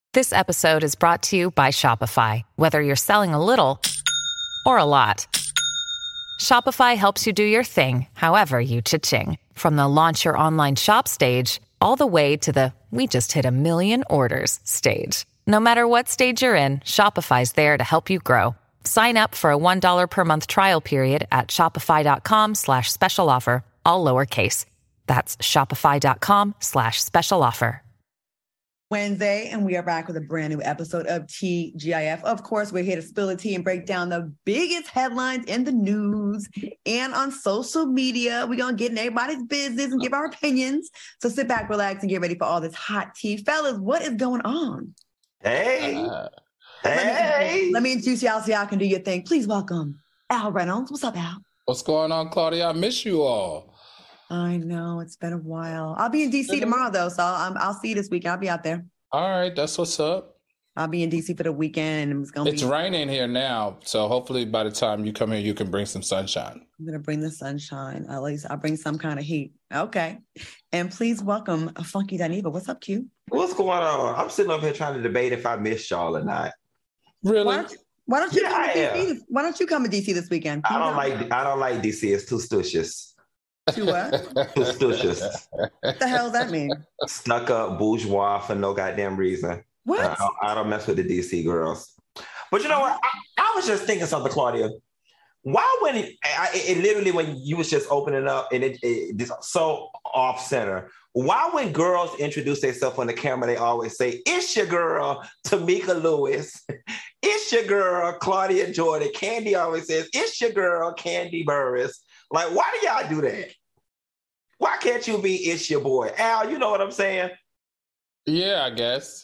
This episode is brought to you by Shopify. Whether you're selling a little or a lot, Shopify helps you do your thing, however you cha-ching. From the launch your online shop stage, all the way to the we just hit 1 million orders stage. No matter what stage you're in, Shopify's there to help you grow. Sign up for a $1 per month trial period at shopify.com/special offer, all lowercase. That's shopify.com/special offer. Wednesday, and we are back with a brand new episode of TGIF. Of course, we're here to spill the tea and break down the biggest headlines in the news and on social media. We're going to get in everybody's business and give our opinions. So sit back, relax, and get ready for all this hot tea. Fellas, what is going on? Hey. Let me introduce y'all so y'all can do your thing. Please welcome Al Reynolds. What's up, Al? What's going on, Claudia? I miss you all. I know, it's been a while. I'll be in D.C. tomorrow, though, so I'll see you this weekend. I'll be out there. All right, that's what's up. I'll be in D.C. for the weekend. And it's raining here now, so hopefully by the time you come here, you can bring some sunshine. I'm going to bring the sunshine. At least I'll bring some kind of heat. Okay. And please welcome Funky Dineva. What's up, Q? What's going on? I'm sitting up here trying to debate if I missed y'all or not. Really? Why don't you come to D.C.? Why don't you come to D.C. this weekend? I don't like D.C. It's too stutious. To what? Stutious. What the hell does that mean? Stuck up bourgeois for no goddamn reason. What? I don't mess with the DC girls. But you know what? I was just thinking something, Claudia. Why when it literally when you was just opening up and it so off center? Why when girls introduce themselves on the camera, they always say, "It's your girl, Tamika Lewis. It's your girl, Claudia Jordan." Candy always says, "It's your girl, Candy Burris." Like, why do y'all do that? Why can't you be "It's your boy"? Al, you know what I'm saying? Yeah, I guess.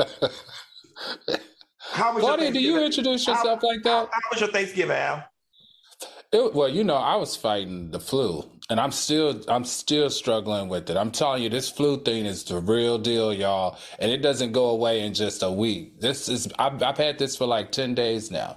Claudia, do you introduce yourself like that? How was your Thanksgiving, Al? Well, you know, I was fighting the flu, and I'm still struggling with it. I'm telling you, this flu thing is the real deal, y'all, and it doesn't go away in just a week. I've had this for like 10 days now.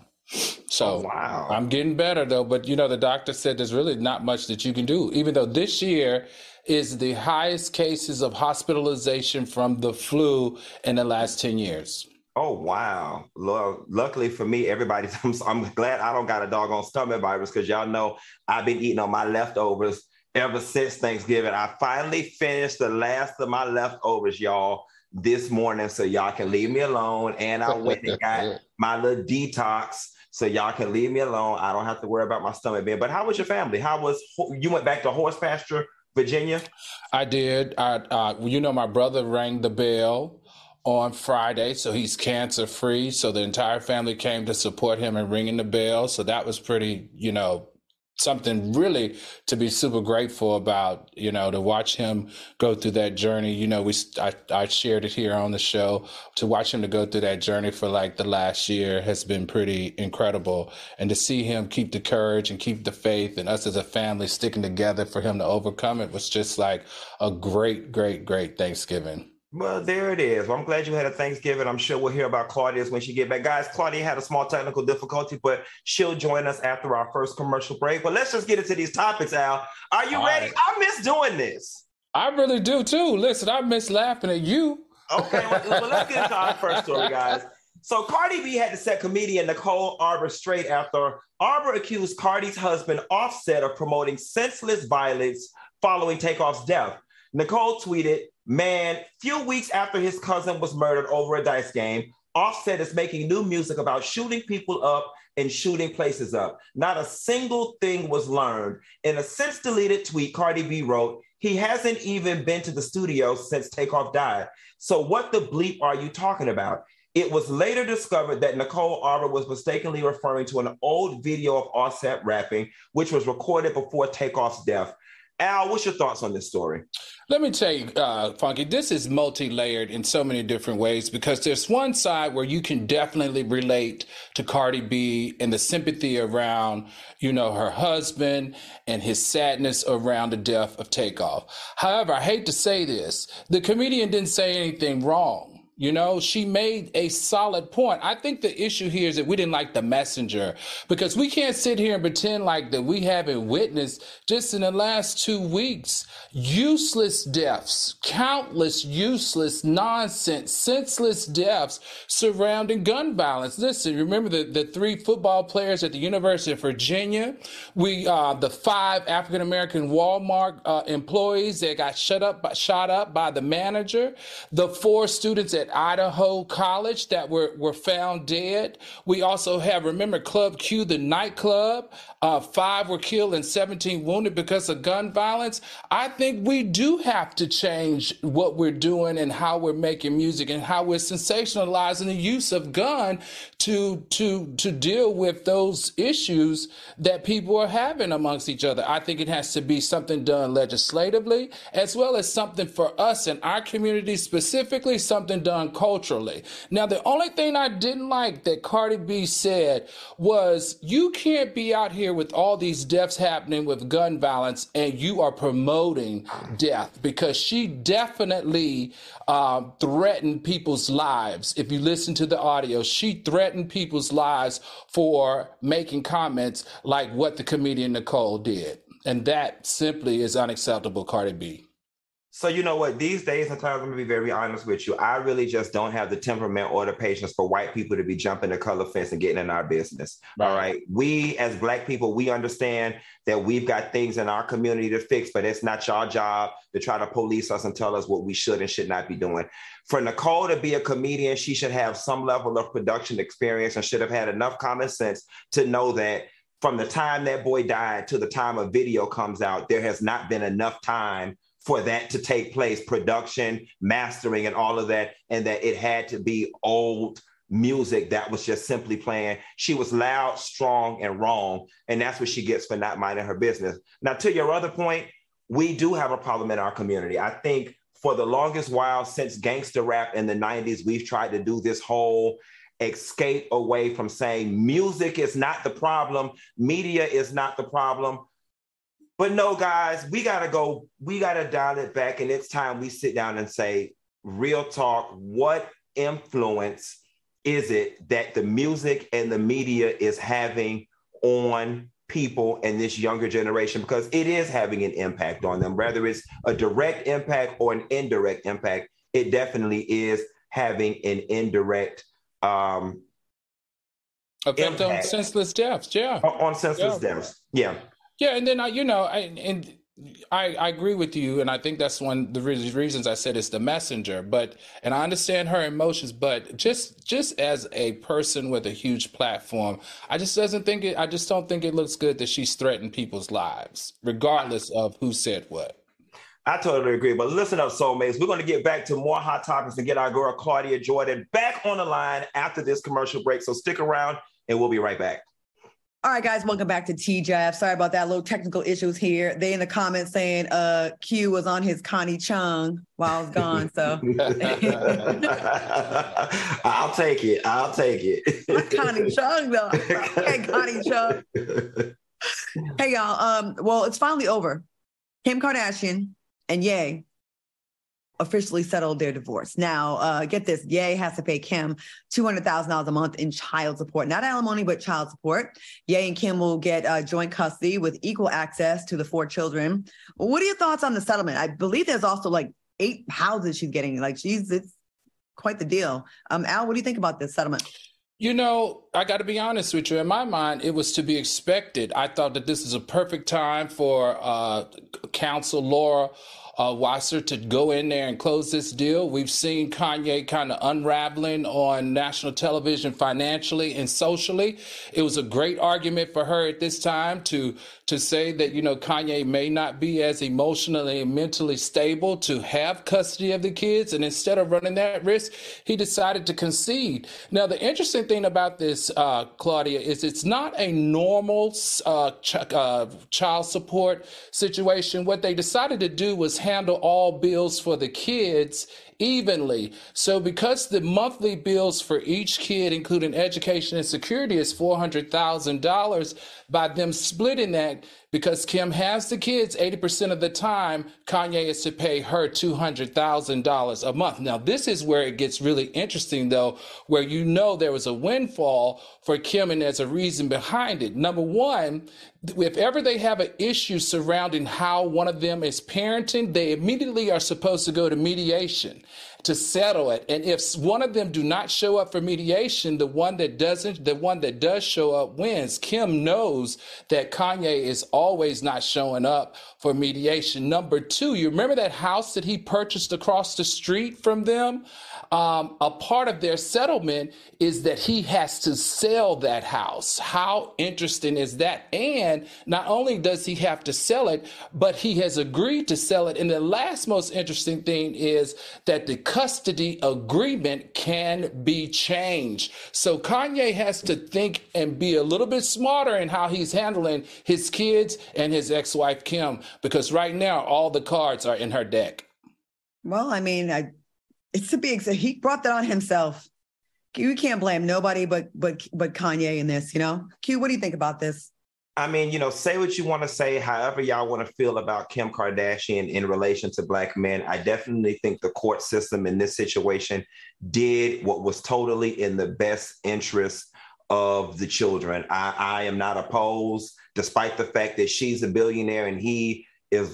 So wow. I'm getting better, though. But, you know, the doctor said there's really not much that you can do, even though this year is the highest cases of hospitalization from the flu in the last 10 years. Oh, wow. Luckily for me, I'm glad I don't got a doggone stomach virus because y'all know I've been eating on my leftovers ever since Thanksgiving. I finally finished the last of my leftovers, y'all, this morning, so y'all can leave me alone. And I went and got my little detox. So y'all can leave me alone. I don't have to worry about my stomach being. But how was your family? You went back to horse pasture, Virginia? I did. You know, my brother rang the bell on Friday, so he's cancer free. So the entire family came to support him in ringing the bell. So that was pretty, you know, something really to be super grateful about, you know, to watch him go through that journey. You know, I shared it here on the show. To watch him to go through that journey for like the last year has been pretty incredible. And to see him keep the courage and keep the faith and us as a family sticking together for him to overcome it was just like a great, great, great Thanksgiving. Well, there it is. Well, I'm glad you had a Thanksgiving. I'm sure we'll hear about Claudia's when she get back. Guys, Claudia had a small technical difficulty, but she'll join us after our first commercial break. But let's just get into these topics, Al. Are you ready? Right. I miss doing this. I really do, too. Listen, I miss laughing at you. Okay, well, let's get into our first story, guys. So Cardi B had to set comedian Nicole Arbour straight after Arbour accused Cardi's husband, Offset, of promoting senseless violence following Takeoff's death. Nicole tweeted, "Man, few weeks after his cousin was murdered over a dice game, Offset is making new music about shooting people up and shooting places up. Not a single thing was learned." In a since-deleted tweet, Cardi B wrote, "He hasn't even been to the studio since Takeoff died. So what the bleep are you talking about?" It was later discovered that Nicole Arbour was mistakenly referring to an old video of Offset rapping, which was recorded before Takeoff's death. Al, what's your thoughts on this story? Let me tell you, Funky, this is multi-layered in so many different ways because there's one side where you can definitely relate to Cardi B and the sympathy around, you know, her husband and his sadness around the death of Takeoff. However, I hate to say this, the comedian didn't say anything wrong. You know, she made a solid point. I think the issue here is that we didn't like the messenger, because we can't sit here and pretend like that we haven't witnessed just in the last 2 weeks useless deaths, countless useless, nonsense, senseless deaths surrounding gun violence. Listen, remember the 3 football players at the University of Virginia, the 5 African-American Walmart employees that got shot up by the manager, the 4 students at Idaho College that were found dead. We also have, remember, Club Q, the nightclub, 5 were killed and 17 wounded because of gun violence. I think we do have to change what we're doing and how we're making music and how we're sensationalizing the use of gun to deal with those issues that people are having amongst each other. I think it has to be something done legislatively, as well as something for us in our community, specifically something done culturally. Now, the only thing I didn't like that Cardi B said was, you can't be out here with all these deaths happening with gun violence and you are promoting death, because she definitely threatened people's lives. If you listen to the audio, she threatened people's lives for making comments like what the comedian Nicole did. And that simply is unacceptable, Cardi B. So you know what? These days, and times, I'm going to be very honest with you, I really just don't have the temperament or the patience for white people to be jumping the color fence and getting in our business. Right. All right. We, as Black people, we understand that we've got things in our community to fix, but it's not your job to try to police us and tell us what we should and should not be doing. For Nicole to be a comedian, she should have some level of production experience and should have had enough common sense to know that from the time that boy died to the time a video comes out, there has not been enough time for that to take place, production, mastering, and all of that, and that it had to be old music that was just simply playing. She was loud, strong, and wrong, and that's what she gets for not minding her business. Now, to your other point, we do have a problem in our community. I think for the longest while, since gangster rap in the 90s, we've tried to do this whole escape away from saying music is not the problem, media is not the problem. But no, guys, we got to dial it back. And it's time we sit down and say, real talk, what influence is it that the music and the media is having on people in this younger generation? Because it is having an impact on them, whether it's a direct impact or an indirect impact. It definitely is having an indirect effect on senseless deaths. Yeah. On senseless deaths. Yeah. Yeah, and then I agree with you, and I think that's one of the reasons I said it's the messenger. And I understand her emotions, but just as a person with a huge platform, I just don't think it looks good that she's threatened people's lives, regardless of who said what. I totally agree. But listen up, soulmates. We're going to get back to more hot topics and get our girl Claudia Jordan back on the line after this commercial break. So stick around, and we'll be right back. All right, guys, welcome back to TGIF. Sorry about that, little technical issues here. They in the comments saying Q was on his Connie Chung while I was gone, so. I'll take it. Not Connie Chung, though. Okay, Connie Chung. Hey, y'all. Well, it's finally over. Kim Kardashian and Ye officially settled their divorce. Now, get this, Ye has to pay Kim $200,000 a month in child support, not alimony, but child support. Ye and Kim will get joint custody with equal access to the 4 children. What are your thoughts on the settlement? I believe there's also like 8 houses she's getting. It's quite the deal. Al, what do you think about this settlement? You know, I got to be honest with you. In my mind, it was to be expected. I thought that this is a perfect time for counsel Laura Wasser to go in there and close this deal. We've seen Kanye kind of unraveling on national television financially and socially. It was a great argument for her at this time to say that, Kanye may not be as emotionally and mentally stable to have custody of the kids. And instead of running that risk, he decided to concede. Now, the interesting thing about this, Claudia, is it's not a normal child support situation. What they decided to do was handle all bills for the kids evenly. So because the monthly bills for each kid, including education and security, is $400,000, by them splitting that, because Kim has the kids 80% of the time, Kanye is to pay her $200,000 a month. Now, this is where it gets really interesting, though, where there was a windfall for Kim, and there's a reason behind it. Number one, if ever they have an issue surrounding how one of them is parenting, they immediately are supposed to go to mediation to settle it. And if one of them do not show up for mediation, the one that does show up wins. Kim knows that Kanye is always not showing up for mediation. Number two, you remember that house that he purchased across the street from them? A part of their settlement is that he has to sell that house. How interesting is that? And not only does he have to sell it, but he has agreed to sell it. And the last most interesting thing is that the custody agreement can be changed. So Kanye has to think and be a little bit smarter in how he's handling his kids and his ex-wife, Kim, because right now all the cards are in her deck. Well, I mean, he brought that on himself. You can't blame nobody but Kanye in this, Q, what do you think about this? I mean, say what you want to say, however y'all want to feel about Kim Kardashian in relation to Black men. I definitely think the court system in this situation did what was totally in the best interest of the children. I am not opposed, despite the fact that she's a billionaire and he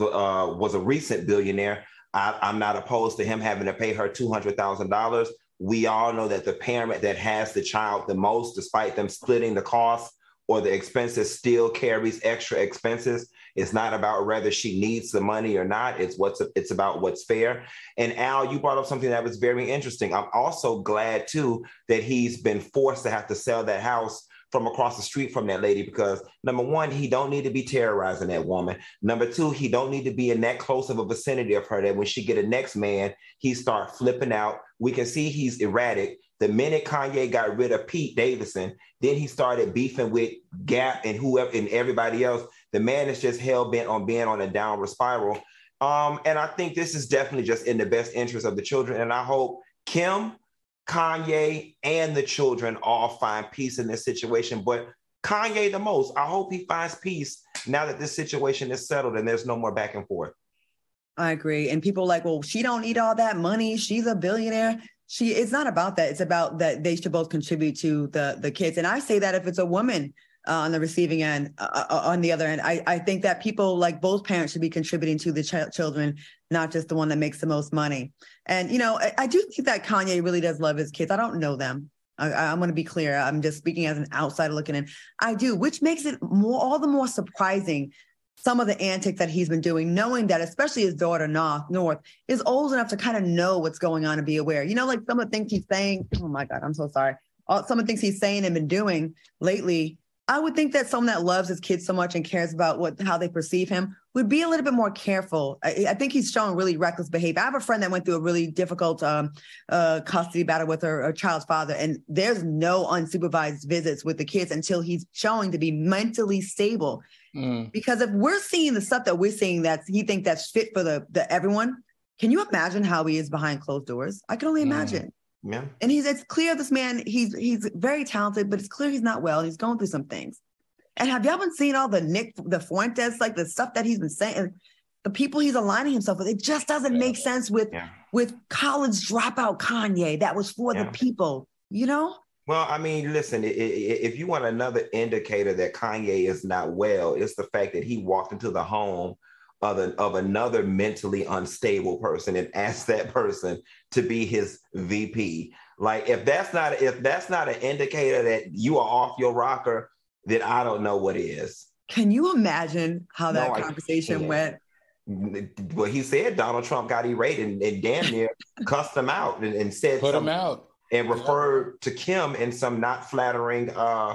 was a recent billionaire. I'm not opposed to him having to pay her $200,000. We all know that the parent that has the child the most, despite them splitting the cost or the expenses, still carries extra expenses. It's not about whether she needs the money or not. It's about what's fair. And Al, you brought up something that was very interesting. I'm also glad too that he's been forced to have to sell that house from across the street from that lady, because number one, he don't need to be terrorizing that woman. Number two, he don't need to be in that close of a vicinity of her that when she get a next man, he start flipping out. We can see he's erratic. The minute Kanye got rid of Pete Davidson, then he started beefing with Gap and whoever and everybody else. The man is just hell-bent on being on a downward spiral. And I think this is definitely just in the best interest of the children. And I hope Kim, Kanye, and the children all find peace in this situation. But Kanye the most. I hope he finds peace now that this situation is settled and there's no more back and forth. I agree. And people are like, well, she don't need all that money. She's a billionaire. It's not about that. It's about that they should both contribute to the kids. And I say that if it's a woman on the receiving end, on the other end, I think that people, like both parents, should be contributing to the children, not just the one that makes the most money. And, I do think that Kanye really does love his kids. I don't know them. I'm going to be clear. I'm just speaking as an outsider looking in. I do, which makes it all the more surprising, some of the antics that he's been doing, knowing that especially his daughter, North, is old enough to kind of know what's going on and be aware. Like some of the things he's saying, oh my God, I'm so sorry. Some of the things he's saying and been doing lately, I would think that someone that loves his kids so much and cares about how they perceive him would be a little bit more careful. I think he's showing really reckless behavior. I have a friend that went through a really difficult custody battle with her child's father, and there's no unsupervised visits with the kids until he's showing to be mentally stable. Because if we're seeing the stuff that we're seeing that he thinks that's fit for the everyone, can you imagine how he is behind closed doors? I can only imagine. Yeah. And it's clear this man, he's very talented, but it's clear he's not well. He's going through some things. And have y'all been seeing all the Fuentes, like the stuff that he's been saying, the people he's aligning himself with? It just doesn't make sense with college dropout Kanye. That was for the people, Well, I mean, listen, if you want another indicator that Kanye is not well, it's the fact that he walked into the home of another mentally unstable person and asked that person to be his VP. Like, if that's not an indicator that you are off your rocker, then I don't know what is. Can you imagine how that conversation went? Well, he said Donald Trump got irate and damn near cussed him out and said put him out and referred to Kim in some not flattering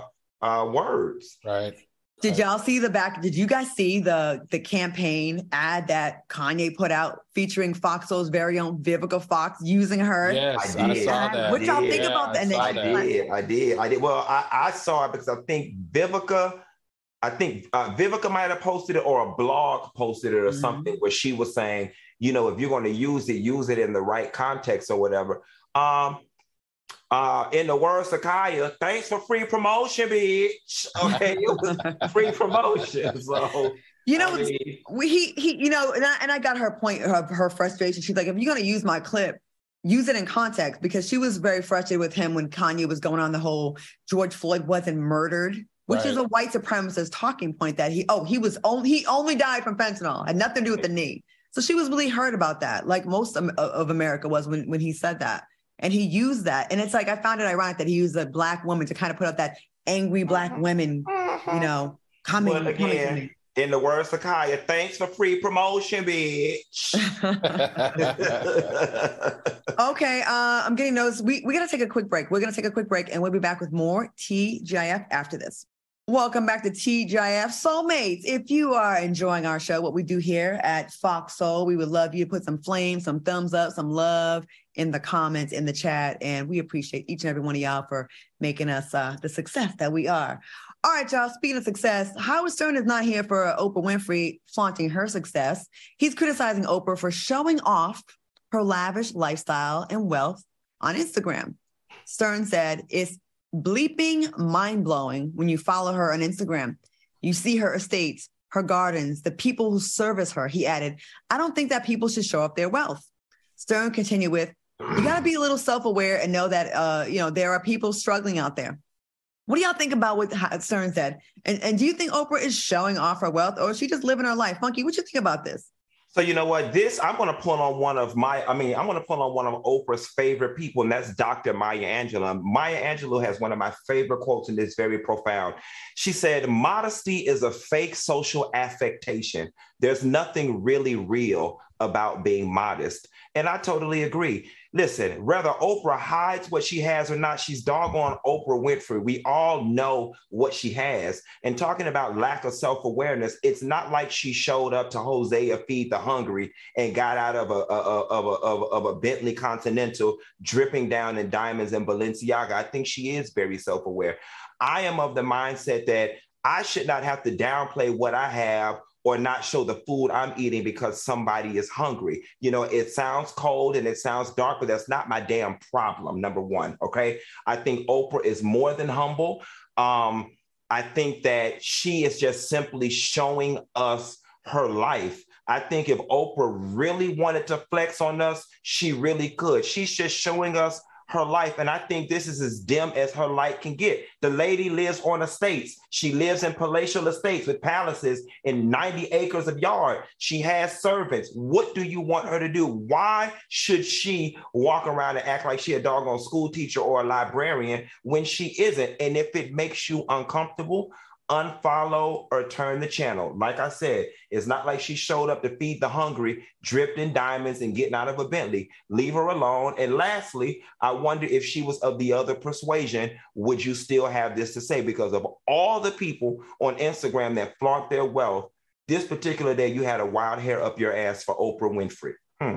words. Right. Did y'all see did you guys see the campaign ad that Kanye put out featuring Foxhole's very own Vivica Fox using her? Yes, I saw that. What y'all think about that? I did. Well, I saw it because I think Vivica, I think Vivica might have posted it, or a blog posted it or something, where she was saying, you know, if you're going to use it in the right context or whatever. In the words of Kaya, thanks for free promotion, bitch. Okay, it was free promotion. So you know, you know, and I got her point of her frustration. She's like, if you're going to use my clip, use it in context, because she was very frustrated with him when Kanye was going on the whole George Floyd wasn't murdered, which is a white supremacist talking point that he only died from fentanyl, had nothing to do with the knee. So she was really hurt about that, like most of America was when he said that. And he used that. And it's like, I found it ironic that he used a Black woman to kind of put up that angry Black women, you know, coming. Well, again, in the words of Kaya, thanks for free promotion, bitch. Okay, I'm getting those. We got to take a quick break. We're going to take a quick break, and we'll be back with more TGIF after this. Welcome back to TGIF Soulmates. If you are enjoying our show, what we do here at Fox Soul, we would love you to put some flames, some thumbs up, some love in the comments, in the chat. And we appreciate each and every one of y'all for making us the success that we are. All right, y'all, speaking of success, Howard Stern is not here for Oprah Winfrey flaunting her success. He's criticizing Oprah for showing off her lavish lifestyle and wealth on Instagram. Stern said, it's bleeping mind-blowing when you follow her on Instagram. You see her estates, her gardens, the people who service her. He added, I don't think that people should show off their wealth. Stern continued with, you got to be a little self-aware and know that, you know, there are people struggling out there. What do y'all think about what Stern said? And do you think Oprah is showing off her wealth, or is she just living her life? Funky, what you think about this? So you know what? I'm going to pull on one of Oprah's favorite people, and that's Dr. Maya Angelou. Maya Angelou has one of my favorite quotes, and it's very profound. She said, modesty is a fake social affectation. There's nothing really real about being modest. And I totally agree. Listen, whether Oprah hides what she has or not, she's doggone Oprah Winfrey. We all know what she has. And talking about lack of self-awareness, it's not like she showed up to Hosea Feed the Hungry and got out of a Bentley Continental dripping down in diamonds and Balenciaga. I think she is very self-aware. I am of the mindset that I should not have to downplay what I have or not show the food I'm eating because somebody is hungry. You know, it sounds cold and it sounds dark, but that's not my damn problem, number one, okay? I think Oprah is more than humble. I think that she is just simply showing us her life. I think if Oprah really wanted to flex on us, she really could. She's just showing us her life. And I think this is as dim as her light can get. The lady lives on estates. She lives in palatial estates with palaces and 90 acres of yard. She has servants. What do you want her to do? Why should she walk around and act like she a doggone school teacher or a librarian when she isn't? And if it makes you uncomfortable, unfollow or turn the channel. Like I said, it's not like she showed up to feed the hungry, dripped in diamonds and getting out of a Bentley. Leave her alone. And lastly, I wonder if she was of the other persuasion, would you still have this to say? Because of all the people on Instagram that flaunt their wealth, this particular day, you had a wild hair up your ass for Oprah Winfrey.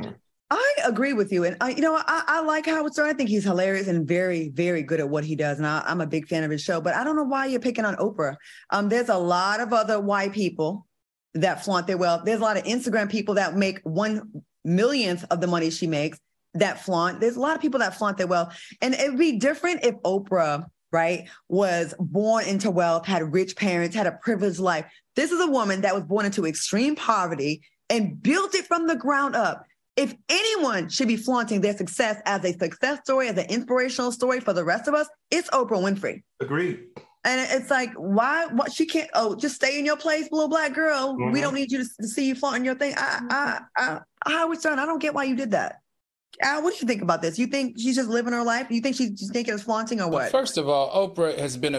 I agree with you. And I like Howard Stern. I think he's hilarious and very, very good at what he does. And I'm a big fan of his show, but I don't know why you're picking on Oprah. There's a lot of other white people that flaunt their wealth. There's a lot of Instagram people that make 1/1,000,000th of the money she makes that flaunt. There's a lot of people that flaunt their wealth. And it'd be different if Oprah, right, was born into wealth, had rich parents, had a privileged life. This is a woman that was born into extreme poverty and built it from the ground up. If anyone should be flaunting their success as a success story, as an inspirational story for the rest of us, it's Oprah Winfrey. Agreed. And it's like, why? What she can't? Oh, just stay in your place, little Black girl. We don't need you to see you flaunting your thing. Howard Stern, I don't get why you did that. Al, what do you think about this? You think she's just living her life? You think she's just thinking of flaunting or what? Well, first of all, Oprah has been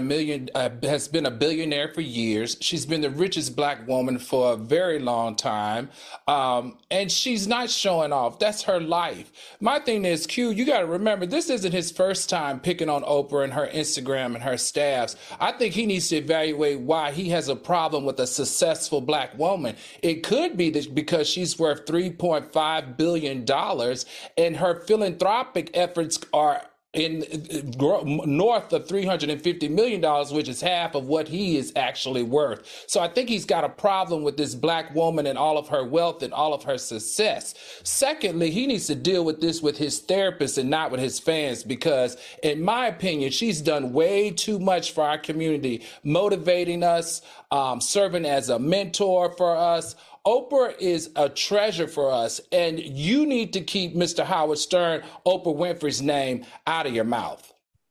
a billionaire for years. She's been the richest Black woman for a very long time. And she's not showing off. That's her life. My thing is, Q, you got to remember, this isn't his first time picking on Oprah and her Instagram and her staffs. I think he needs to evaluate why he has a problem with a successful Black woman. It could be because she's worth $3.5 billion and her philanthropic efforts are north of $350 million, which is half of what he is actually worth. So I think he's got a problem with this black woman and all of her wealth and all of her success. Secondly, he needs to deal with this with his therapist and not with his fans, because in my opinion, she's done way too much for our community, motivating us, serving as a mentor for us. Oprah is a treasure for us, and you need to keep Mr. Howard Stern, Oprah Winfrey's name out of your mouth.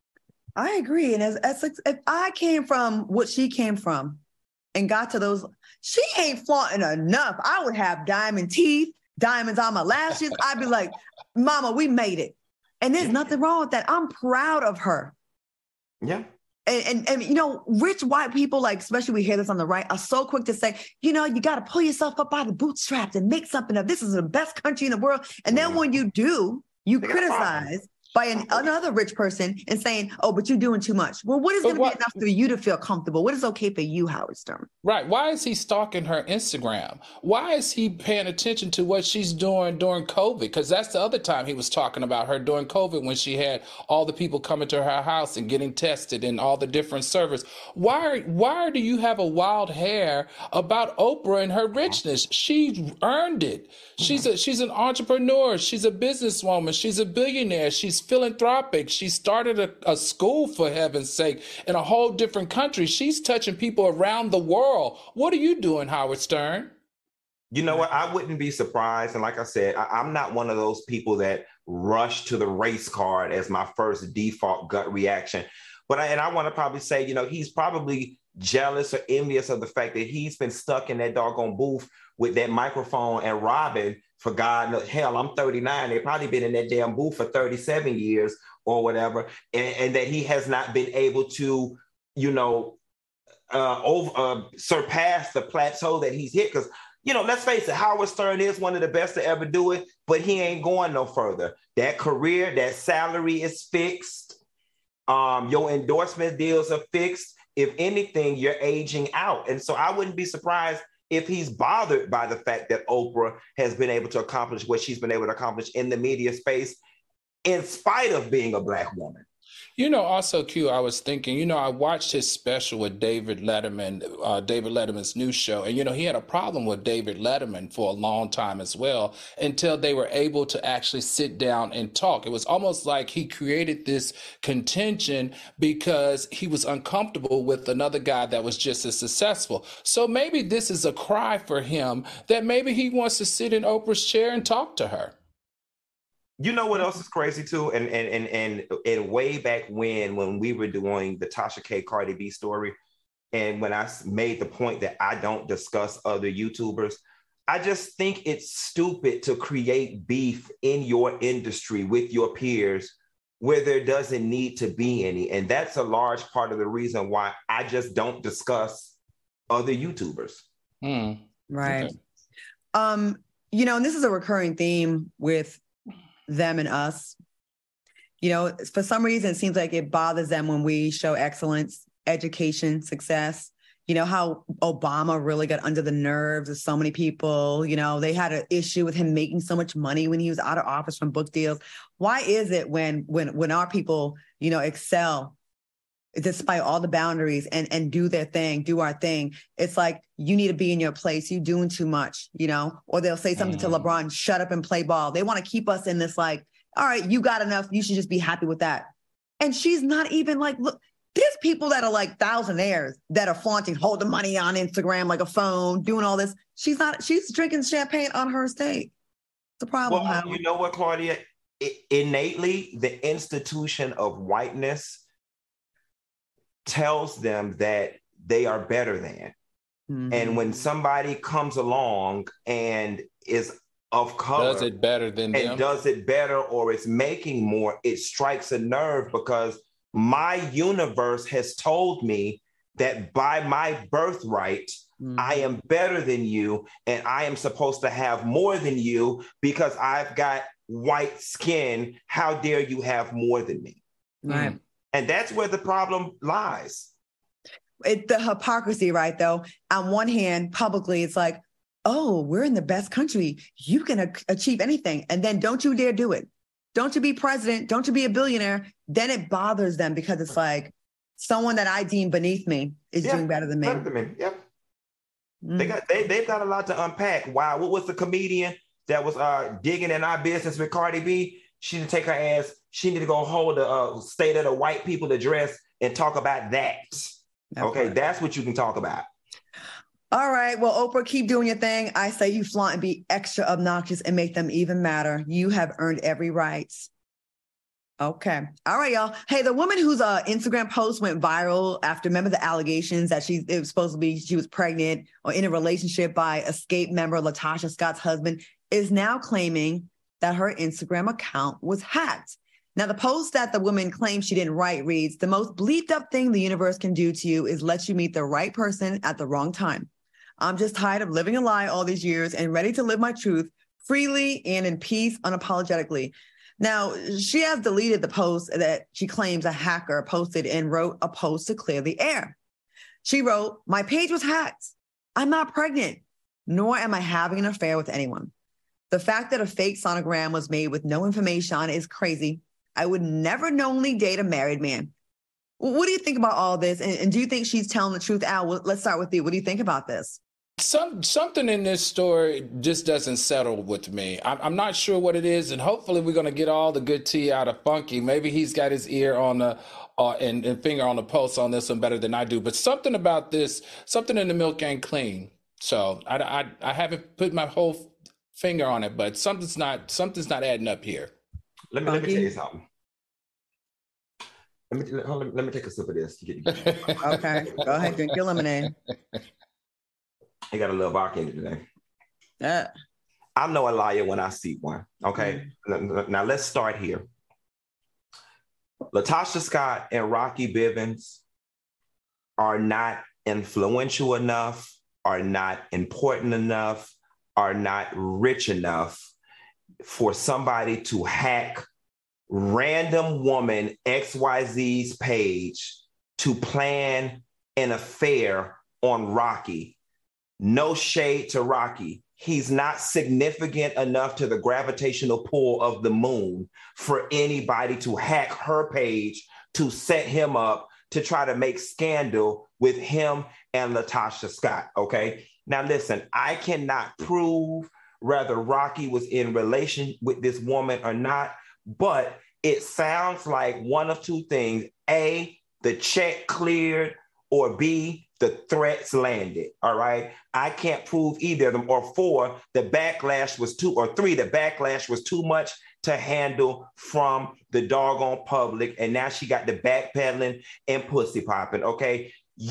I agree. And as if I came from what she came from and got to those, she ain't flaunting enough. I would have diamond teeth, diamonds on my lashes. I'd be like, Mama, we made it. And there's nothing wrong with that. I'm proud of her. Yeah. And you know, rich white people, like, especially we hear this on the right, are so quick to say, you know, you got to pull yourself up by the bootstraps and make something of this. Is the best country in the world. And then when you do, you criticize by another rich person and saying, oh, but you're doing too much. Well, what is going to be enough for you to feel comfortable? What is okay for you, Howard Stern? Right. Why is he stalking her Instagram? Why is he paying attention to what she's doing during COVID? Because that's the other time he was talking about her during COVID, when she had all the people coming to her house and getting tested and all the different servers. Why do you have a wild hair about Oprah and her richness? She earned it. She's an entrepreneur. She's a businesswoman. She's a billionaire. She's philanthropic. She started a school, for heaven's sake, in a whole different country. She's touching people around the world. What are you doing, Howard Stern? You know what? I wouldn't be surprised. And like I said, I'm not one of those people that rush to the race card as my first default gut reaction. But I want to probably say, you know, he's probably jealous or envious of the fact that he's been stuck in that doggone booth with that microphone and Robin for God, hell, I'm 39. They've probably been in that damn booth for 37 years or whatever. And that he has not been able to, you know, surpass the plateau that he's hit. Because, you know, let's face it, Howard Stern is one of the best to ever do it, but he ain't going no further. That career, that salary is fixed. Your endorsement deals are fixed. If anything, you're aging out. And so I wouldn't be surprised if he's bothered by the fact that Oprah has been able to accomplish what she's been able to accomplish in the media space in spite of being a Black woman. You know, also, Q, I was thinking, you know, I watched his special with David Letterman's new show. And, you know, he had a problem with David Letterman for a long time as well, until they were able to actually sit down and talk. It was almost like he created this contention because he was uncomfortable with another guy that was just as successful. So maybe this is a cry for him that maybe he wants to sit in Oprah's chair and talk to her. You know what else is crazy too? And way back when we were doing the Tasha K. Cardi B story, and when I made the point that I don't discuss other YouTubers, I just think it's stupid to create beef in your industry with your peers where there doesn't need to be any. And that's a large part of the reason why I just don't discuss other YouTubers. Right. Okay. You know, and this is a recurring theme with them and us. You know, for some reason, it seems like it bothers them when we show excellence, education, success. You know, how Obama really got under the nerves of so many people. You know, they had an issue with him making so much money when he was out of office from book deals. Why is it when our people, you know, excel despite all the boundaries and do their thing, do our thing, it's like, you need to be in your place. You're doing too much, you know, or they'll say something to LeBron, shut up and play ball. They want to keep us in this, like, all right, you got enough. You should just be happy with that. And she's not even like, look, there's people that are like thousandaires that are flaunting, holding money on Instagram, like a phone, doing all this. She's drinking champagne on her estate. It's a problem. Well, you know what, Claudia? Innately, the institution of whiteness tells them that they are better than. Mm-hmm. And when somebody comes along and is of color, does it better than them, and does it better or is making more, it strikes a nerve, because my universe has told me that by my birthright, I am better than you, and I am supposed to have more than you because I've got white skin. How dare you have more than me? Right. And that's where the problem lies. The hypocrisy, right, though? On one hand, publicly, it's like, oh, we're in the best country. You can achieve anything. And then don't you dare do it. Don't you be president. Don't you be a billionaire. Then it bothers them because it's like someone that I deem beneath me is doing better than me. Better than me. Yep. They've got a lot to unpack. Wow. What was the comedian that was digging in our business with Cardi B? She need to take her ass. She need to go hold the State of the White People address and talk about that. Okay. That's what you can talk about. All right. Well, Oprah, keep doing your thing. I say you flaunt and be extra obnoxious and make them even madder. You have earned every right. Okay. All right, y'all. Hey, the woman whose Instagram post went viral after, remember the allegations that it was supposed to be she was pregnant or in a relationship by Escape member Latasha Scott's husband, is now claiming that her Instagram account was hacked. Now, the post that the woman claims she didn't write reads, "The most bleeped up thing the universe can do to you is let you meet the right person at the wrong time. I'm just tired of living a lie all these years and ready to live my truth freely and in peace, unapologetically." Now, she has deleted the post that she claims a hacker posted and wrote a post to clear the air. She wrote, "My page was hacked. I'm not pregnant, nor am I having an affair with anyone. The fact that a fake sonogram was made with no information on it is crazy. I would never knowingly date a married man." What do you think about all this? And do you think she's telling the truth, Al? Let's start with you. What do you think about this? Something in this story just doesn't settle with me. I'm not sure what it is, and hopefully we're going to get all the good tea out of Funky. Maybe he's got his ear on the and finger on the pulse on this one better than I do. But something about this, something in the milk ain't clean. So I haven't put my whole finger on it, but something's not adding up here. Let me tell you something. Let me take a sip of this. Okay, go ahead, drink your lemonade. He got a little vodka in it today. I know a liar when I see one. Okay. Now let's start here. Latasha Scott and Rocky Bivens are not influential enough, are not important enough, are not rich enough for somebody to hack random woman XYZ's page to plan an affair on Rocky. No shade to Rocky. He's not significant enough to the gravitational pull of the moon for anybody to hack her page to set him up to try to make scandal with him and Latasha Scott, okay? Now listen, I cannot prove whether Rocky was in relation with this woman or not, but it sounds like one of two things. A, the check cleared, or B, the threats landed, all right? I can't prove either of them. Or four, the backlash was too much to handle from the doggone public. And now she got the backpedaling and pussy popping, okay?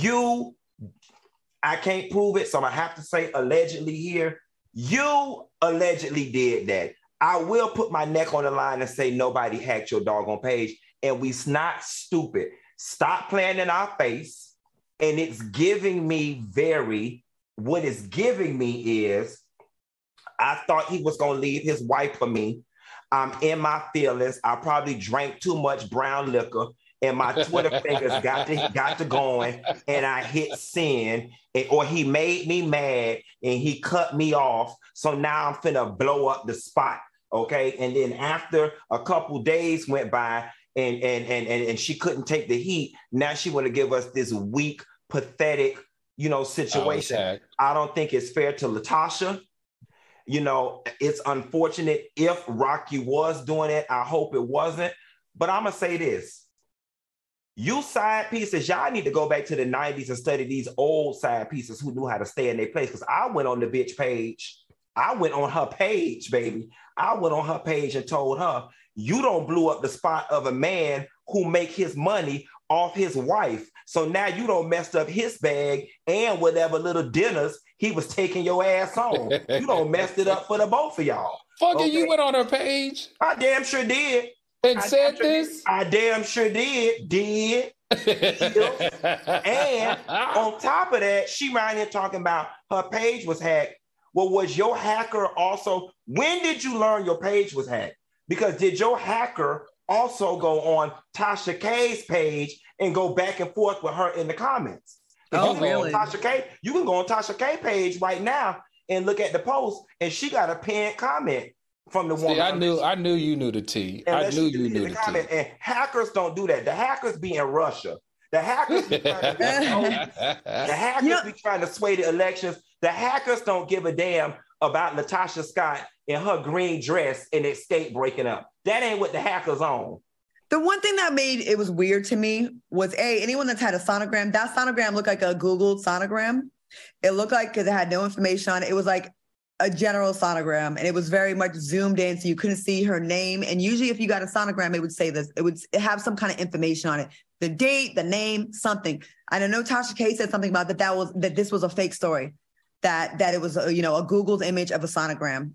I can't prove it, so I'm gonna have to say allegedly here. You allegedly did that. I will put my neck on the line and say nobody hacked your doggone page, and we's not stupid. Stop playing in our face. And it's giving me what it's giving me is, I thought he was going to leave his wife for me. I'm in my feelings. I probably drank too much brown liquor and my Twitter fingers got to going and I hit send, or he made me mad and he cut me off. So now I'm finna blow up the spot. Okay. And then after a couple days went by, and she couldn't take the heat. Now she want to give us this weak, pathetic, situation. Okay. I don't think it's fair to Latasha. It's unfortunate if Rocky was doing it. I hope it wasn't. But I'm going to say this. You side pieces, y'all need to go back to the 90s and study these old side pieces who knew how to stay in their place. Because I went on the bitch page. I went on her page, baby. I went on her page and told her, you don't blew up the spot of a man who make his money off his wife. So now you don't messed up his bag and whatever little dinners he was taking your ass on. You don't messed it up for the both of y'all. Fucking you went on her page? I damn sure did. And said this? I damn sure did. And on top of that, she right here talking about her page was hacked. Well, was your hacker also, when did you learn your page was hacked? Because did your hacker also go on Tasha K's page and go back and forth with her in the comments? Really? Tasha K, you can go on Tasha K page right now and look at the post, and she got a pinned comment. from the woman. I knew you knew the tea. I knew you knew the tea. And hackers don't do that. The hackers be in Russia. The hackers be trying to, be trying to sway the elections. The hackers don't give a damn about Latasha Scott in her green dress and Escape breaking up. That ain't what the hackers on. The one thing that made it was weird to me was anyone that's had a sonogram, that sonogram looked like a Googled sonogram. It looked like, because it had no information on it, it was like a general sonogram, and it was very much zoomed in, so you couldn't see her name. And usually if you got a sonogram, it would say this, it would have some kind of information on it, the date, the name, something. And I know Tasha K said something about that this was a fake story, that it was a Googled image of a sonogram.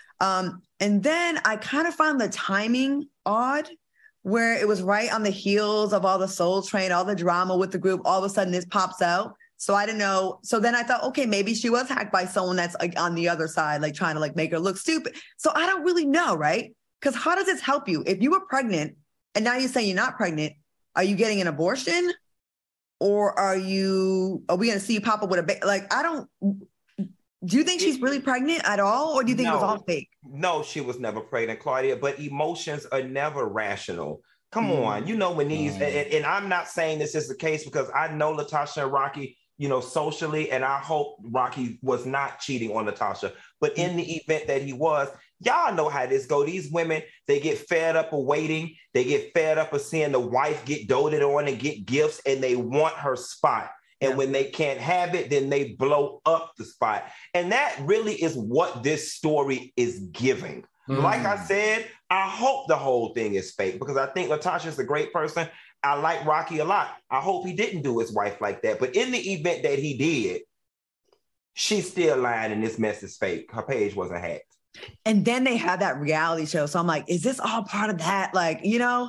And then I kind of found the timing odd, where it was right on the heels of all the Soul Train, all the drama with the group. All of a sudden this pops out. So I didn't know. So then I thought, okay, maybe she was hacked by someone that's like on the other side, like trying to like make her look stupid. So I don't really know, right? Because how does this help you? If you were pregnant and now you're saying you're not pregnant, are you getting an abortion? Or are we going to see you pop up with a baby? Like, do you think she's really pregnant at all? Or do you think it was all fake? No, she was never pregnant, Claudia, but emotions are never rational. Come on. When these, and I'm not saying this is the case because I know Latasha and Rocky, socially, and I hope Rocky was not cheating on Latasha. But in the event that he was, y'all know how this go. These women, they get fed up of waiting. They get fed up of seeing the wife get doted on and get gifts, and they want her spot. And when they can't have it, then they blow up the spot. And that really is what this story is giving. Like I said, I hope the whole thing is fake because I think Latasha's a great person. I like Rocky a lot. I hope he didn't do his wife like that. But in the event that he did, she's still lying and this mess is fake. Her page wasn't hacked. And then they had that reality show. So I'm like, is this all part of that? Like,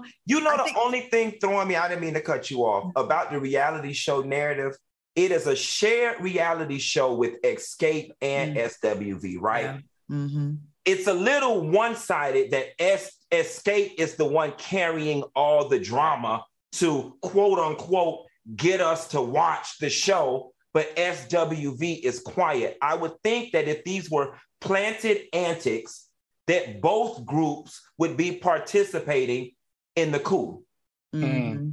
Only thing throwing me, I didn't mean to cut you off, about the reality show narrative, it is a shared reality show with Escape and SWV, right? Yeah. Mm-hmm. It's a little one-sided that Escape is the one carrying all the drama to quote unquote get us to watch the show, but SWV is quiet. I would think that if these were planted antics, that both groups would be participating in the coup. Mm-hmm.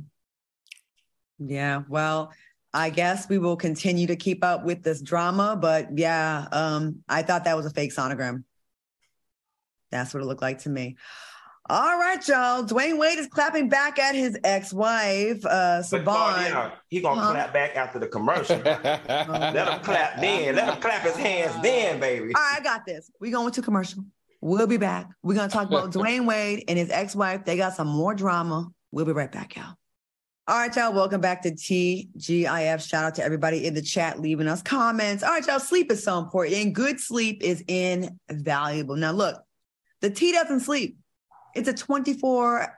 Yeah, well, I guess we will continue to keep up with this drama, but I thought that was a fake sonogram. That's what it looked like to me. All right, y'all. Dwayne Wade is clapping back at his ex-wife, Savon. He gonna clap back after the commercial. Let him clap then. Let him clap his hands then, baby. All right, I got this. We're going to commercial. We'll be back. We're going to talk about Dwayne Wade and his ex-wife. They got some more drama. We'll be right back, y'all. All right, y'all. Welcome back to TGIF. Shout out to everybody in the chat leaving us comments. All right, y'all. Sleep is so important, and good sleep is invaluable. Now, look, the T doesn't sleep. It's a 24/7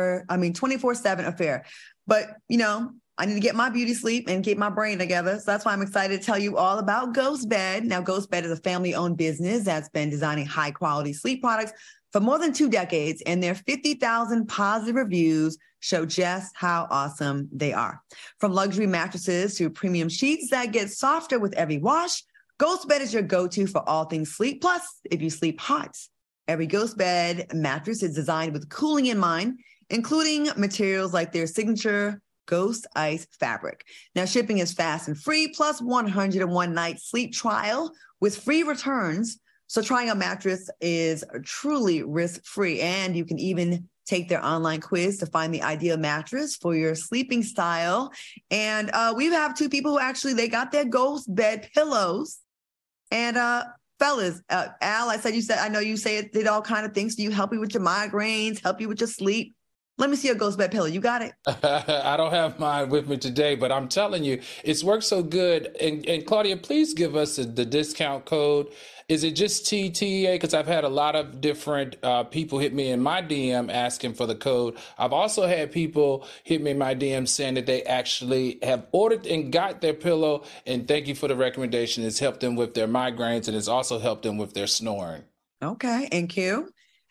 affair. But, I need to get my beauty sleep and get my brain together. So that's why I'm excited to tell you all about Ghost Bed. Now, Ghost Bed is a family-owned business that's been designing high-quality sleep products for more than 2 decades, and their 50,000 positive reviews show just how awesome they are. From luxury mattresses to premium sheets that get softer with every wash, Ghost Bed is your go-to for all things sleep. Plus, if you sleep hot, every Ghost Bed mattress is designed with cooling in mind, including materials like their signature Ghost Ice fabric. Now, shipping is fast and free, plus 101 night sleep trial with free returns. So trying a mattress is truly risk-free, and you can even take their online quiz to find the ideal mattress for your sleeping style. And we have 2 people who they got their Ghost Bed pillows. And fellas, Al, I know you say it did all kind of things. Do you help you with your migraines, help you with your sleep? Let me see your Ghost Bed pillow. You got it? I don't have mine with me today, but I'm telling you, it's worked so good. And Claudia, please give us the discount code. Is it just TTA? Because I've had a lot of different people hit me in my DM asking for the code. I've also had people hit me in my DM saying that they actually have ordered and got their pillow. And thank you for the recommendation. It's helped them with their migraines, and it's also helped them with their snoring. Okay. And Q,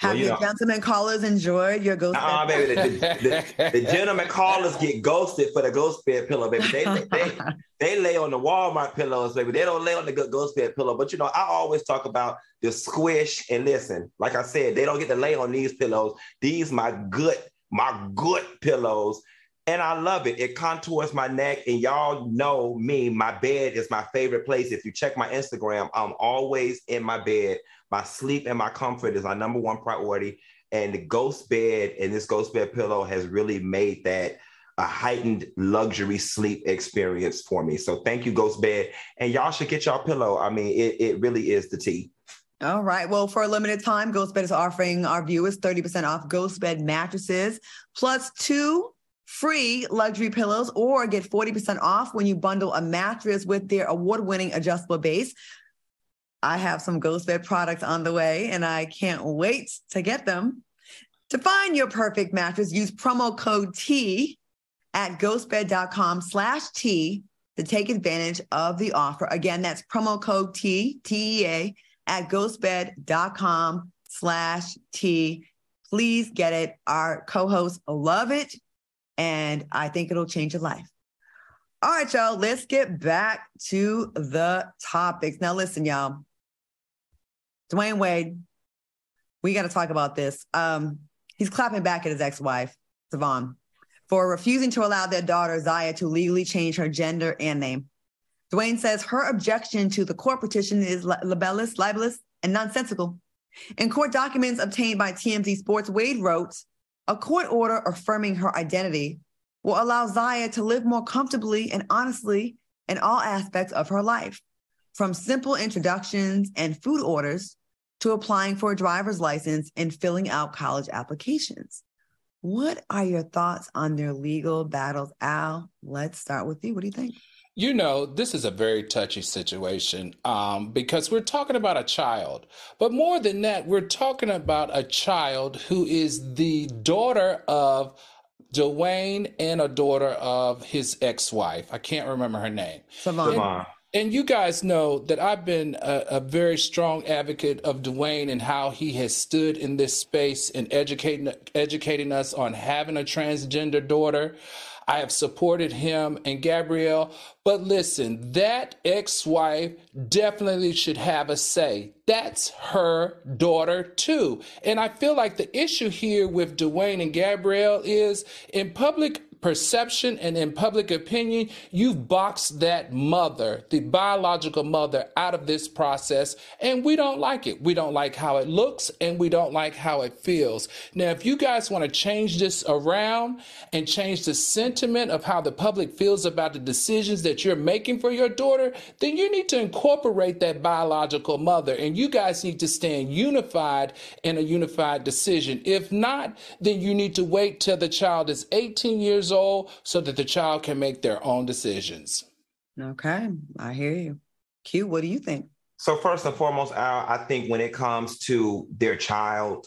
Have your gentleman callers enjoyed your ghost bed? Baby, the gentleman callers get ghosted for the ghost bed pillow, baby. They lay on the Walmart pillows, baby. They don't lay on the ghost bed pillow. But, I always talk about the squish. And listen, like I said, they don't get to lay on these pillows. These my good pillows. And I love it. It contours my neck. And y'all know me, my bed is my favorite place. If you check my Instagram, I'm always in my bed. My sleep and my comfort is my number one priority. And the ghost bed and this ghost bed pillow has really made that a heightened luxury sleep experience for me. So thank you, Ghost Bed. And y'all should get y'all pillow. I mean, it really is the tea. All right. Well, for a limited time, Ghost Bed is offering our viewers 30% off Ghost Bed mattresses plus 2 free luxury pillows, or get 40% off when you bundle a mattress with their award-winning adjustable base. I have some Ghost Bed products on the way, and I can't wait to get them. To find your perfect mattress, use promo code T at ghostbed.com/T to take advantage of the offer. Again, that's promo code T, T-E-A, at ghostbed.com/T. Please get it. Our co-hosts love it, and I think it'll change your life. All right, y'all, let's get back to the topics. Now, listen, y'all. Dwayne Wade, we got to talk about this. He's clapping back at his ex-wife, Savon, for refusing to allow their daughter, Zaya, to legally change her gender and name. Dwayne says her objection to the court petition is libelous, and nonsensical. In court documents obtained by TMZ Sports, Wade wrote, a court order affirming her identity will allow Zaya to live more comfortably and honestly in all aspects of her life, from simple introductions and food orders to applying for a driver's license and filling out college applications. What are your thoughts on their legal battles? Al, let's start with you. What do you think? This is a very touchy situation because we're talking about a child. But more than that, we're talking about a child who is the daughter of Dwayne and a daughter of his ex-wife. I can't remember her name. Savon. And you guys know that I've been a very strong advocate of Dwayne and how he has stood in this space and educating us on having a transgender daughter. I have supported him and Gabrielle. But listen, that ex-wife definitely should have a say. That's her daughter too. And I feel like the issue here with Dwayne and Gabrielle is in public perception and in public opinion, you've boxed that mother, the biological mother, out of this process, and we don't like it. We don't like how it looks, and we don't like how it feels. Now, if you guys want to change this around and change the sentiment of how the public feels about the decisions that you're making for your daughter, then you need to incorporate that biological mother, and you guys need to stand unified in a unified decision. If not, then you need to wait till the child is 18 years old so that the child can make their own decisions. Okay, I hear you. Q, what do you think? So first and foremost, Al, I think when it comes to their child,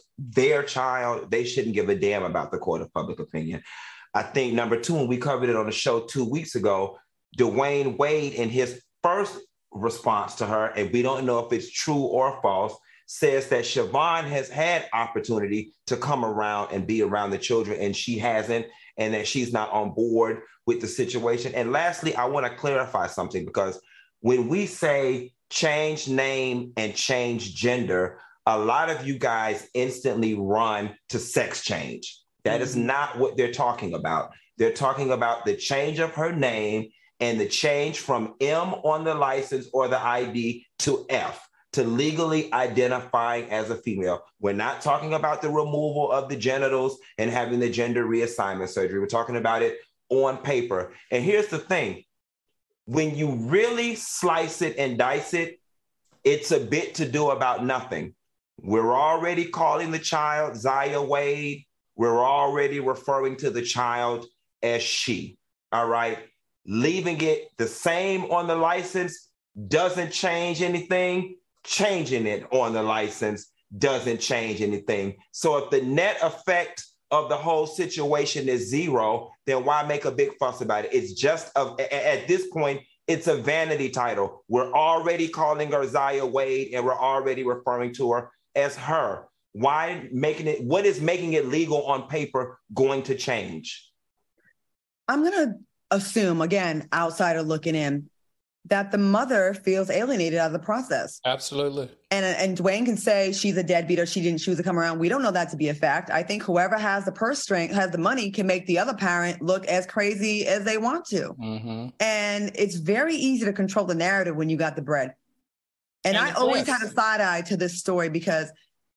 they shouldn't give a damn about the court of public opinion. I think number two, and we covered it on the show 2 weeks ago, Dwayne Wade, in his first response to her, and we don't know if it's true or false, says that Siobhan has had opportunity to come around and be around the children, and she hasn't, and that she's not on board with the situation. And lastly, I want to clarify something, because when we say change name and change gender, a lot of you guys instantly run to sex change. That is not what they're talking about. They're talking about the change of her name and the change from M on the license or the ID to F, to legally identifying as a female. We're not talking about the removal of the genitals and having the gender reassignment surgery. We're talking about it on paper. And here's the thing. When you really slice it and dice it, it's a bit to do about nothing. We're already calling the child Zaya Wade. We're already referring to the child as she, all right? Leaving it the same on the license doesn't change anything. Changing it on the license doesn't change anything. So if the net effect of the whole situation is zero, then why make a big fuss about it? It's just, at this point, it's a vanity title. We're already calling her Zaya Wade, and we're already referring to her as her. What is making it legal on paper going to change? I'm going to assume, again, outsider looking in, that the mother feels alienated out of the process. Absolutely. And Dwayne can say she's a deadbeat or she didn't choose to come around. We don't know that to be a fact. I think whoever has the purse string, has the money, can make the other parent look as crazy as they want to. Mm-hmm. And it's very easy to control the narrative when you got the bread. And I always had a side eye to this story because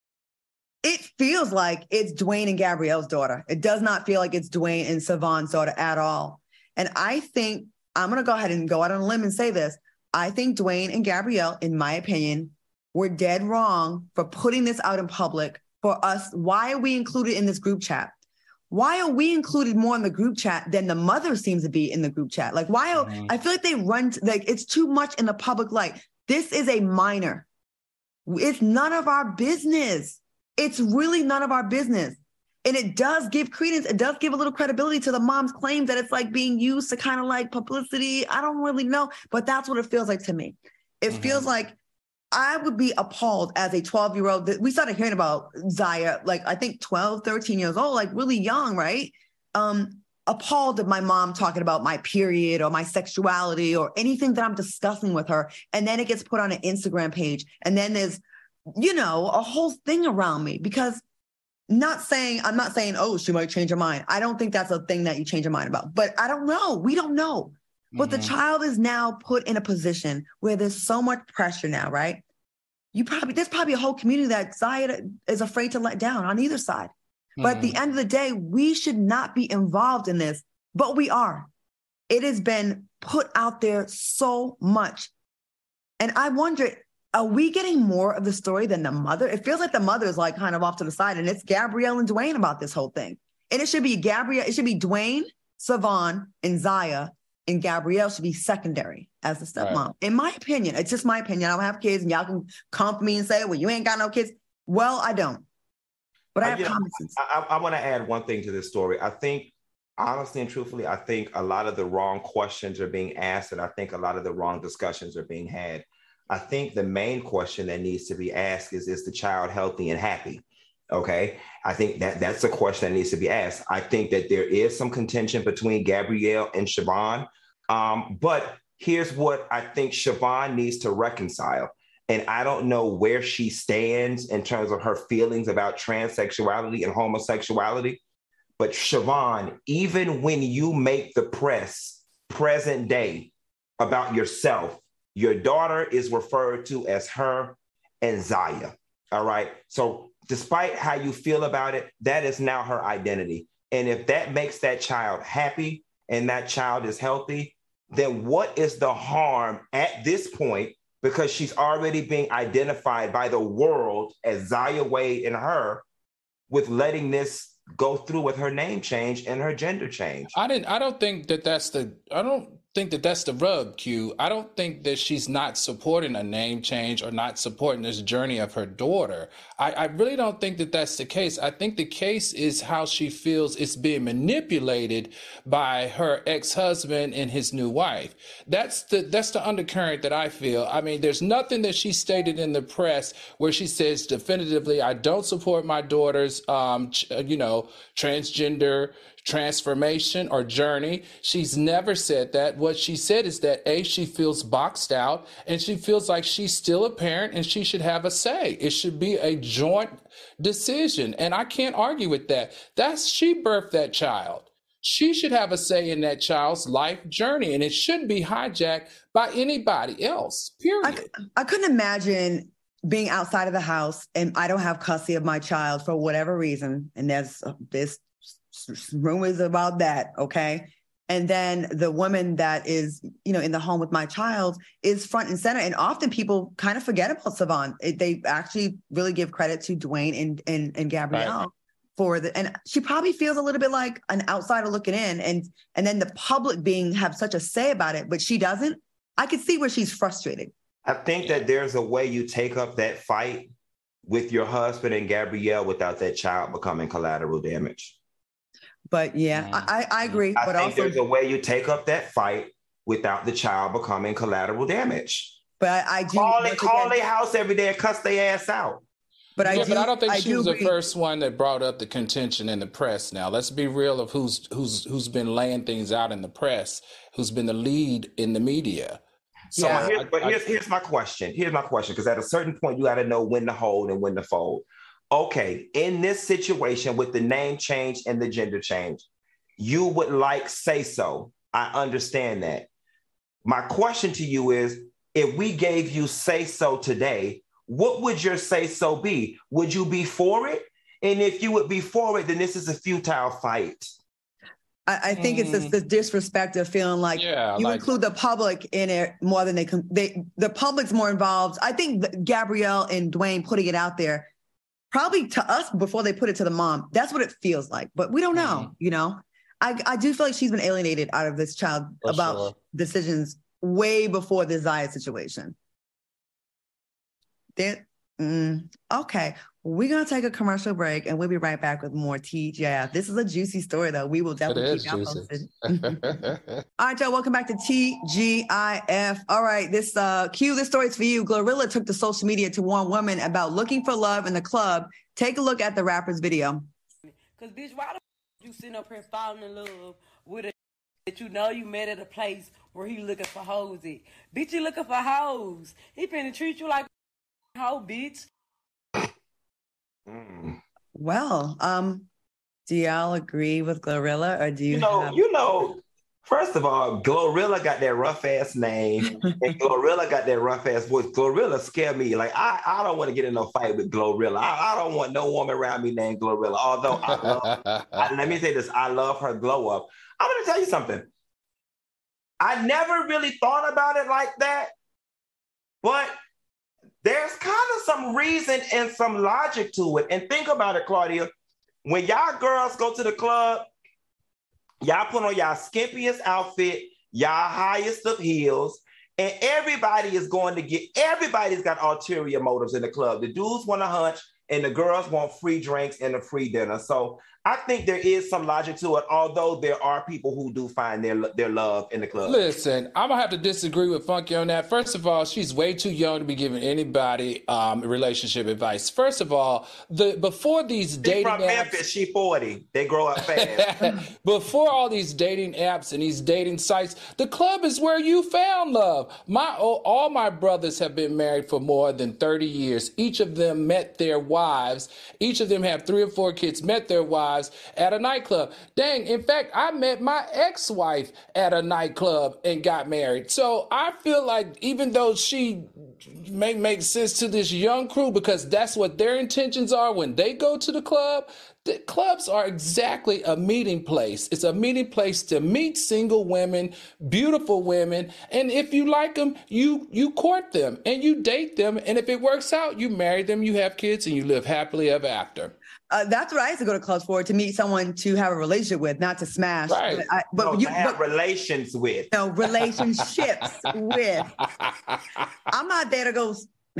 it feels like it's Dwayne and Gabrielle's daughter. It does not feel like it's Dwayne and Savon's daughter at all. And I think I'm going to go ahead and go out on a limb and say this. I think Dwayne and Gabrielle, in my opinion, were dead wrong for putting this out in public for us. Why are we included in this group chat? Why are we included more in the group chat than the mother seems to be in the group chat? Like, why? I feel like they run, it's too much in the public light. This is a minor. It's none of our business. It's really none of our business. And it does give credence. It does give a little credibility to the mom's claims that it's like being used to kind of like publicity. I don't really know, but that's what it feels like to me. It feels like I would be appalled as a 12-year-old. We started hearing about Zaya, like I think 12, 13 years old, like really young, right? Appalled at my mom talking about my period or my sexuality or anything that I'm discussing with her. And then it gets put on an Instagram page. And then there's, a whole thing around me because I'm not saying, oh, she might change her mind. I don't think that's a thing that you change your mind about, but I don't know. We don't know. But the child is now put in a position where there's so much pressure now, right? There's probably a whole community that Zaya is afraid to let down on either side. But at the end of the day, we should not be involved in this, but we are. It has been put out there so much. And I wonder, are we getting more of the story than the mother? It feels like the mother is like kind of off to the side, and it's Gabrielle and Dwayne about this whole thing. And it should be Dwayne, Savon, and Zaya, and Gabrielle should be secondary as the stepmom. Right. In my opinion, it's just my opinion. I don't have kids, and y'all can come for me and say, well, you ain't got no kids. Well, I don't. But I have common sense. I want to add one thing to this story. I think, honestly and truthfully, I think a lot of the wrong questions are being asked, and I think a lot of the wrong discussions are being had. I think the main question that needs to be asked is the child healthy and happy? Okay. I think that's a question that needs to be asked. I think that there is some contention between Gabrielle and Siobhan. But here's what I think Siobhan needs to reconcile. And I don't know where she stands in terms of her feelings about transsexuality and homosexuality. But Siobhan, even when you make the press present day about yourself, your daughter is referred to as her and Zaya. All right. So despite how you feel about it, that is now her identity. And if that makes that child happy and that child is healthy, then what is the harm at this point? Because she's already being identified by the world as Zaya Wade and her, with letting this go through with her name change and her gender change. I don't think that's the rub, Q. I don't think that she's not supporting a name change or not supporting this journey of her daughter. I really don't think that that's the case. I think the case is how she feels it's being manipulated by her ex-husband and his new wife. That's the undercurrent that I feel. I mean, there's nothing that she stated in the press where she says definitively, I don't support my daughter's, transgender transformation or journey. She's never said that. What she said is that she feels boxed out and she feels like she's still a parent and she should have a say. It should be a joint decision. And I can't argue with that. She birthed that child. She should have a say in that child's life journey, and it shouldn't be hijacked by anybody else, period. I couldn't imagine being outside of the house and I don't have custody of my child for whatever reason. And there's rumors about that, okay? And then the woman that is, in the home with my child is front and center. And often people kind of forget about Savon. They actually really give credit to Dwayne and Gabrielle and she probably feels a little bit like an outsider looking in, and then the public have such a say about it, but she doesn't. I could see where she's frustrated. I think that there's a way you take up that fight with your husband and Gabrielle without that child becoming collateral damage. But yeah, I agree. I think there's a way you take up that fight without the child becoming collateral damage. But I do call their house every day and cuss their ass out. But I don't think she was the first one that brought up the contention in the press. Now, let's be real of who's been laying things out in the press, who's been the lead in the media. So here's my question. Here's my question, because at a certain point, you got to know when to hold and when to fold. Okay, in this situation with the name change and the gender change, you would like Say So. I understand that. My question to you is, if we gave you Say So today, what would your Say So be? Would you be for it? And if you would be for it, then this is a futile fight. I think it's the disrespect of feeling like include the public in it more than the public's more involved. I think Gabrielle and Dwayne putting it out there, probably to us before they put it to the mom. That's what it feels like, but we don't know, you know? I do feel like she's been alienated out of this child about decisions way before the Zaya situation. Okay, we're going to take a commercial break and we'll be right back with more TGIF. This is a juicy story, though. We will definitely keep y'all posted. All right, y'all, welcome back to TGIF. All right, this story is for you. Glorilla took to social media to warn women about looking for love in the club. Take a look at the rapper's video. Because, bitch, why the you sitting up here falling in love with a that you know you met at a place where he looking for hoes at? Bitch, you looking for hoes. He finna treat you like a hoe, bitch. Well, do y'all agree with Glorilla, or do you first of all, Glorilla got that rough ass name and Glorilla got that rough ass voice. Glorilla scare me. Like, I don't want to get in no fight with Glorilla. I don't want no woman around me named Glorilla. Although let me say this, I love her glow up. I'm going to tell you something. I never really thought about it like that, but there's kind of some reason and some logic to it. And think about it, Claudia. When y'all girls go to the club, y'all put on y'all skimpiest outfit, y'all highest of heels, and everybody's got ulterior motives in the club. The dudes want a hunch, and the girls want free drinks and a free dinner. So I think there is some logic to it, although there are people who do find their love in the club. Listen, I'm going to have to disagree with Funky on that. First of all, she's way too young to be giving anybody relationship advice. First of all, before these dating apps... From Memphis, she 40. They grow up fast. Before all these dating apps and these dating sites, the club is where you found love. All my brothers have been married for more than 30 years. Each of them met their wives. Each of them have 3 or 4 kids, met their wives at a nightclub. Dang, in fact, I met my ex-wife at a nightclub and got married. So I feel like even though she may make sense to this young crew because that's what their intentions are when they go to the clubs are exactly a meeting place. It's a meeting place to meet single women, beautiful women, and if you like them, you court them and you date them, and if it works out, you marry them, you have kids, and you live happily ever after. That's what I used to go to clubs for, to meet someone to have a relationship with, not to smash. Right. To have relations with. No, relationships with. I'm not there to go...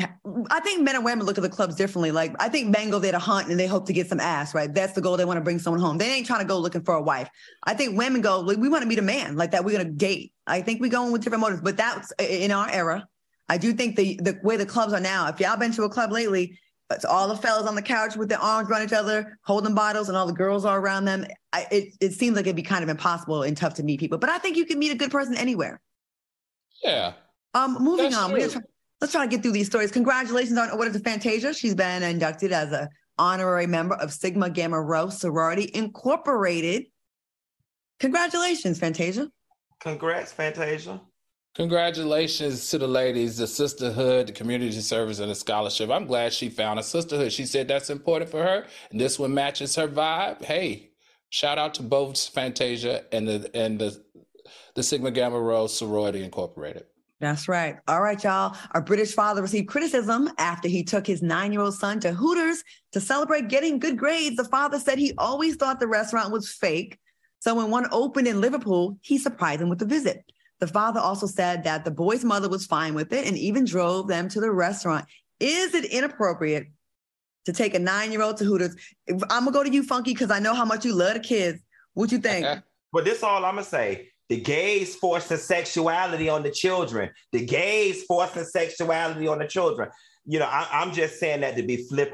I think men and women look at the clubs differently. Like, I think men go there to hunt and they hope to get some ass, right? That's the goal. They want to bring someone home. They ain't trying to go looking for a wife. I think women go, like, we want to meet a man like that. We're going to date. I think we go in with different motives, but that's in our era. I do think the way the clubs are now, if y'all been to a club lately, it's all the fellas on the couch with their arms around each other, holding bottles, and all the girls are around them. It seems like it'd be kind of impossible and tough to meet people, but I think you can meet a good person anywhere. Yeah. Moving on. Let's try to get through these stories. Congratulations on what is it, Fantasia? She's been inducted as an honorary member of Sigma Gamma Rho Sorority Incorporated. Congratulations, Fantasia. Congrats, Fantasia. Congratulations to the ladies, the sisterhood, the community service, and the scholarship. I'm glad she found a sisterhood. She said that's important for her, and this one matches her vibe. Hey, shout out to both Fantasia and the Sigma Gamma Rho Sorority Incorporated. That's right. All right, y'all. Our British father received criticism after he took his 9-year-old son to Hooters to celebrate getting good grades. The father said he always thought the restaurant was fake. So when one opened in Liverpool, he surprised him with a visit. The father also said that the boy's mother was fine with it and even drove them to the restaurant. Is it inappropriate to take a 9-year-old to Hooters? I'm going to go to you, Funky, because I know how much you love the kids. What you think? But this is all I'm going to say. The gays forcing sexuality on the children. The gays forcing sexuality on the children. You know, I'm just saying that to be flippant.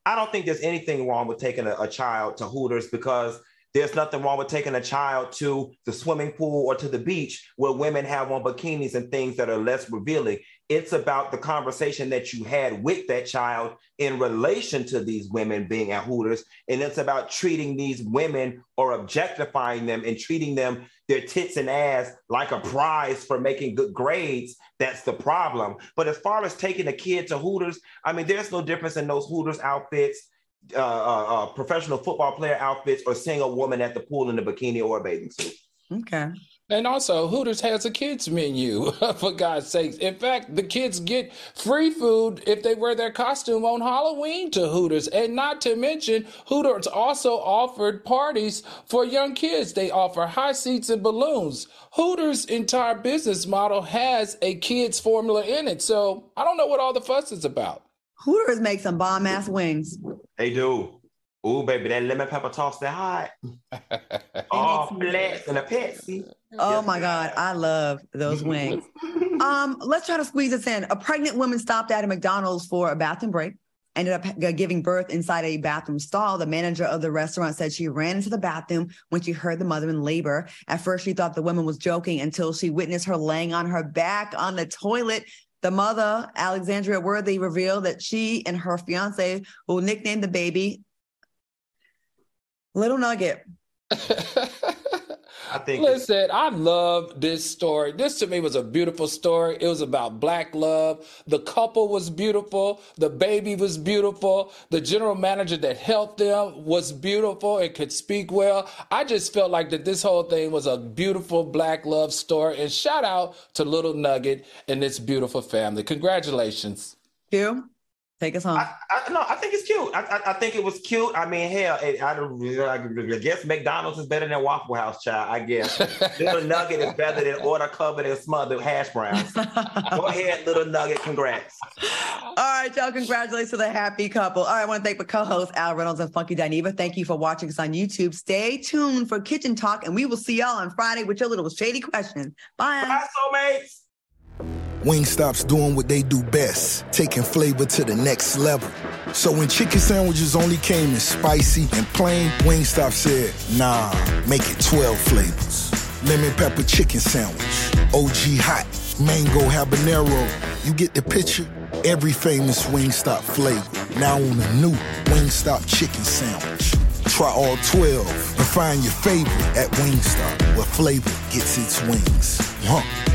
I don't think there's anything wrong with taking a child to Hooters, because there's nothing wrong with taking a child to the swimming pool or to the beach where women have on bikinis and things that are less revealing. It's about the conversation that you had with that child in relation to these women being at Hooters. And it's about treating these women or objectifying them and treating them, their tits and ass, like a prize for making good grades. That's the problem. But as far as taking a kid to Hooters, I mean, there's no difference in those Hooters outfits, professional football player outfits, or seeing a woman at the pool in a bikini or a bathing suit. Okay. And also, Hooters has a kids menu, for God's sakes. In fact, the kids get free food if they wear their costume on Halloween to Hooters. And not to mention, Hooters also offered parties for young kids. They offer high seats and balloons. Hooters' entire business model has a kids formula in it. So I don't know what all the fuss is about. Hooters make some bomb-ass wings. They do. Ooh, baby, that lemon pepper toast, that hot. All flats and a Pepsi. Oh my God, I love those wings. Let's try to squeeze this in. A pregnant woman stopped at a McDonald's for a bathroom break, ended up giving birth inside a bathroom stall. The manager of the restaurant said she ran into the bathroom when she heard the mother in labor. At first, she thought the woman was joking until she witnessed her laying on her back on the toilet. The mother, Alexandria Worthy, revealed that she and her fiance, who nicknamed the baby Little Nugget. Listen, I love this story. This to me was a beautiful story. It was about Black love. The couple was beautiful. The baby was beautiful. The general manager that helped them was beautiful and could speak well. I just felt like that this whole thing was a beautiful Black love story. And shout out to Little Nugget and this beautiful family. Congratulations. Q, take us home. I think it's cute. I think it was cute. I mean, hell, I guess McDonald's is better than Waffle House, child, I guess. Little Nugget is better than order covered and smothered hash browns. Go ahead, Little Nugget. Congrats. All right, y'all. Congratulations to the happy couple. All right, I want to thank my co-hosts, Al Reynolds and Funky Dineva. Thank you for watching us on YouTube. Stay tuned for Kitchen Talk, and we will see y'all on Friday with your little shady questions. Bye. Bye, soulmates. Wingstop's doing what they do best, taking flavor to the next level. So when chicken sandwiches only came in spicy and plain, Wingstop said, nah, make it 12 flavors. Lemon pepper chicken sandwich, OG hot, mango habanero. You get the picture? Every famous Wingstop flavor, now on a new Wingstop chicken sandwich. Try all 12 and find your favorite at Wingstop, where flavor gets its wings.